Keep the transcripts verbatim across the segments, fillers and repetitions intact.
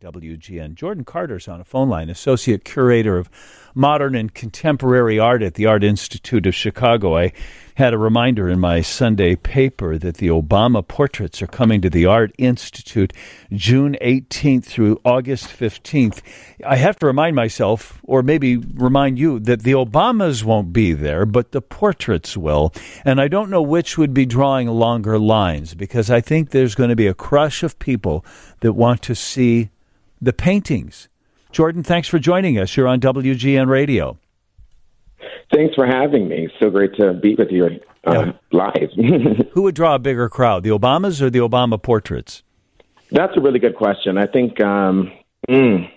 W G N. Jordan Carter's on a phone line, Associate Curator of Modern and Contemporary Art at the Art Institute of Chicago. I had a reminder in my Sunday paper that the Obama portraits are coming to the Art Institute June eighteenth through August fifteenth. I have to remind myself, or maybe remind you, that the Obamas won't be there, but the portraits will. And I don't know which would be drawing longer lines, because I think there's going to be a crush of people that want to see the paintings. Jordan, thanks for joining us. You're on W G N Radio. Thanks for having me. So great to be with you uh, yeah. live. Who would draw a bigger crowd, the Obamas or the Obama portraits? That's a really good question. I think um, mm,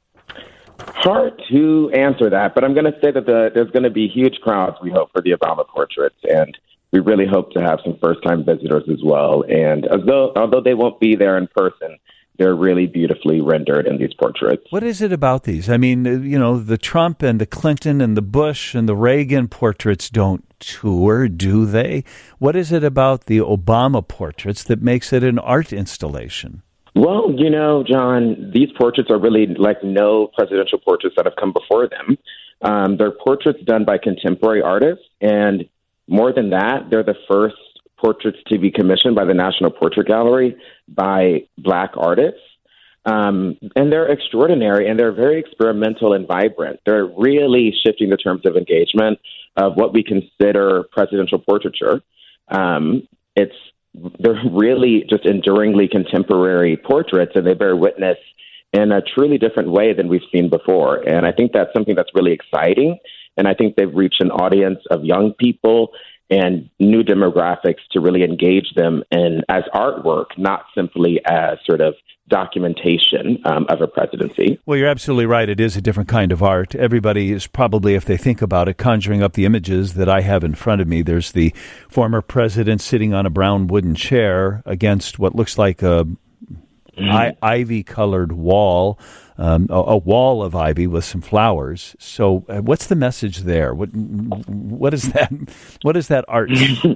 hard to answer that, but I'm going to say that the, there's going to be huge crowds, we hope, for the Obama portraits, and we really hope to have some first-time visitors as well. And as though, although they won't be there in person, they're really beautifully rendered in these portraits. What is it about these? I mean, you know, the Trump and the Clinton and the Bush and the Reagan portraits don't tour, do they? What is it about the Obama portraits that makes it an art installation? Well, you know, John, these portraits are really like no presidential portraits that have come before them. Um, they're portraits done by contemporary artists, and more than that, they're the first portraits to be commissioned by the National Portrait Gallery by Black artists. Um, and they're extraordinary, and they're very experimental and vibrant. They're really shifting the terms of engagement of what we consider presidential portraiture. Um, it's they're really just enduringly contemporary portraits, and they bear witness in a truly different way than we've seen before. And I think that's something that's really exciting. And I think they've reached an audience of young people and new demographics to really engage them in as artwork, not simply as sort of documentation um, of a presidency. Well, you're absolutely right. It is a different kind of art. Everybody is probably, if they think about it, conjuring up the images that I have in front of me. There's the former president sitting on a brown wooden chair against what looks like a mm-hmm. I- ivy-colored wall. Um, a, a wall of ivy with some flowers. So, uh, what's the message there? What what is that? What does that art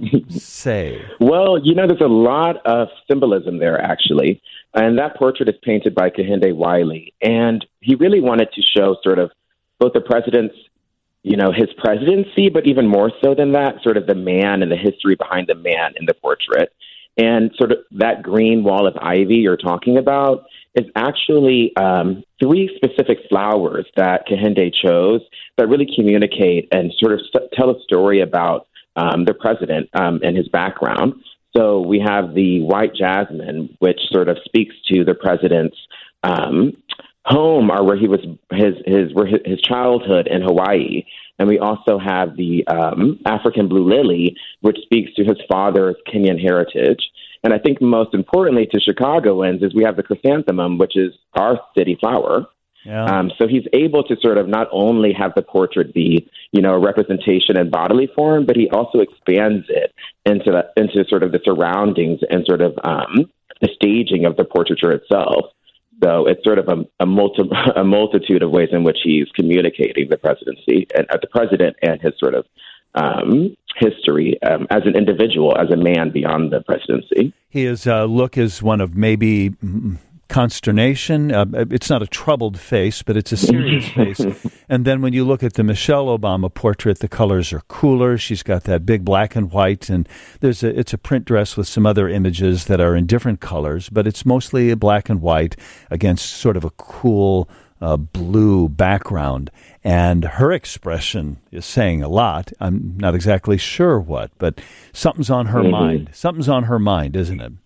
say? Well, you know, there's a lot of symbolism there, actually, and that portrait is painted by Kehinde Wiley, and he really wanted to show sort of both the president's, you know, his presidency, but even more so than that, sort of the man and the history behind the man in the portrait, and sort of that green wall of ivy you're talking about is actually um, three specific flowers that Kehinde chose that really communicate and sort of st- tell a story about um, the president um, and his background. So we have the white jasmine, which sort of speaks to the president's um, home, or where he was his his where his, his childhood in Hawaii. And we also have the um, African blue lily, which speaks to his father's Kenyan heritage. And I think most importantly to Chicagoans is we have the chrysanthemum, which is our city flower. Yeah. Um, so he's able to sort of not only have the portrait be, you know, a representation in bodily form, but he also expands it into the, into sort of the surroundings and sort of um, the staging of the portraiture itself. So it's sort of a, a, multi, a multitude of ways in which he's communicating the presidency and uh, the president and his sort of um, history um, as an individual, as a man beyond the presidency. His uh, look is one of maybe consternation. Uh, it's not a troubled face, but it's a serious face. And then when you look at the Michelle Obama portrait, the colors are cooler. She's got that big black and white, and there's a it's a print dress with some other images that are in different colors, but it's mostly a black and white against sort of a cool uh, blue background. And her expression is saying a lot. I'm not exactly sure what, but something's on her mm-hmm. mind. Something's on her mind, isn't it?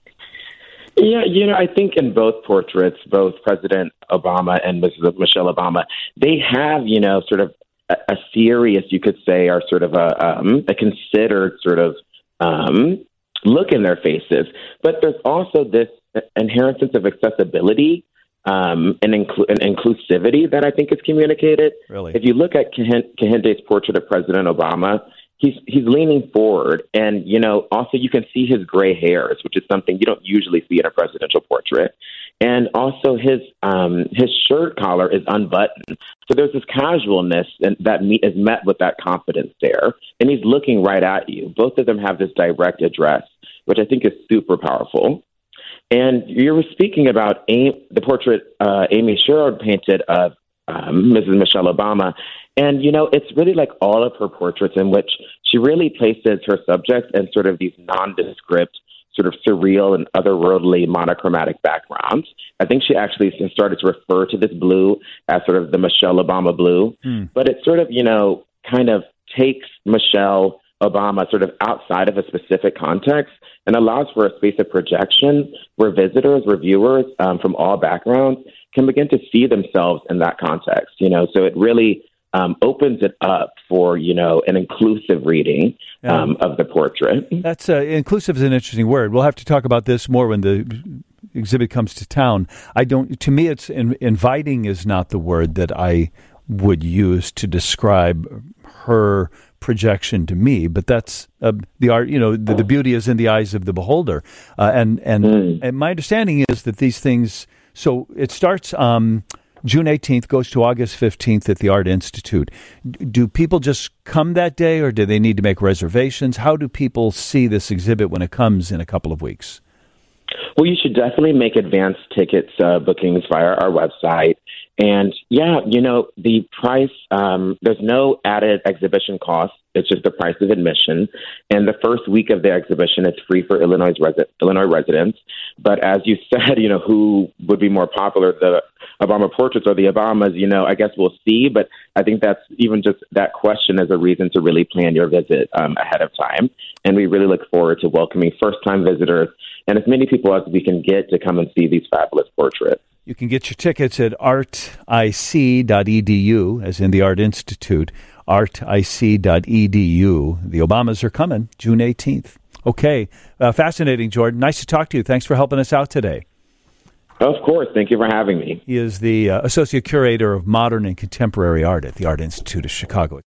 Yeah, you know, I think in both portraits, both President Obama and Missus Michelle Obama, they have, you know, sort of a, a serious, you could say, or sort of a, um, a considered sort of um, look in their faces. But there's also this inherent sense of accessibility um, and, inclu- and inclusivity that I think is communicated. Really? If you look at Kehinde's portrait of President Obama, He's he's leaning forward, and, you know, also you can see his gray hairs, which is something you don't usually see in a presidential portrait. And also his um, his shirt collar is unbuttoned. So there's this casualness and that meet, is met with that confidence there. And he's looking right at you. Both of them have this direct address, which I think is super powerful. And you were speaking about Amy, the portrait uh, Amy Sherrod painted of um, Missus Michelle Obama. And, you know, it's really like all of her portraits in which she really places her subjects in sort of these nondescript, sort of surreal and otherworldly monochromatic backgrounds. I think she actually started to refer to this blue as sort of the Michelle Obama blue. Mm. But it sort of, you know, kind of takes Michelle Obama sort of outside of a specific context and allows for a space of projection where visitors, reviewers um, from all backgrounds can begin to see themselves in that context. You know, so it really um, opens it up for, you know, an inclusive reading um, of the portrait. That's uh, inclusive is an interesting word. We'll have to talk about this more when the exhibit comes to town. I don't. To me, it's in, inviting is not the word that I would use to describe her projection to me, but that's uh, the art. You know, the, the beauty is in the eyes of the beholder, uh, and and mm. and my understanding is that these things. So it starts um, June eighteenth, goes to August fifteenth at the Art Institute. Do people just come that day, or do they need to make reservations? How do people see this exhibit when it comes in a couple of weeks? Well, you should definitely make advance tickets uh, bookings via our website. And yeah, you know, the price, um, there's no added exhibition cost. It's just the price of admission. And the first week of the exhibition, it's free for Illinois, resi- Illinois residents. But as you said, you know, who would be more popular, the Obama portraits or the Obamas, you know, I guess we'll see. But I think that's even just that question is a reason to really plan your visit um, ahead of time. And we really look forward to welcoming first-time visitors and as many people as we can get to come and see these fabulous portraits. You can get your tickets at art I C dot E D U, as in the Art Institute, art I C dot E D U. The Obamas are coming June eighteenth. Okay. Uh, fascinating, Jordan. Nice to talk to you. Thanks for helping us out today. Of course. Thank you for having me. He is the uh, Associate Curator of Modern and Contemporary Art at the Art Institute of Chicago.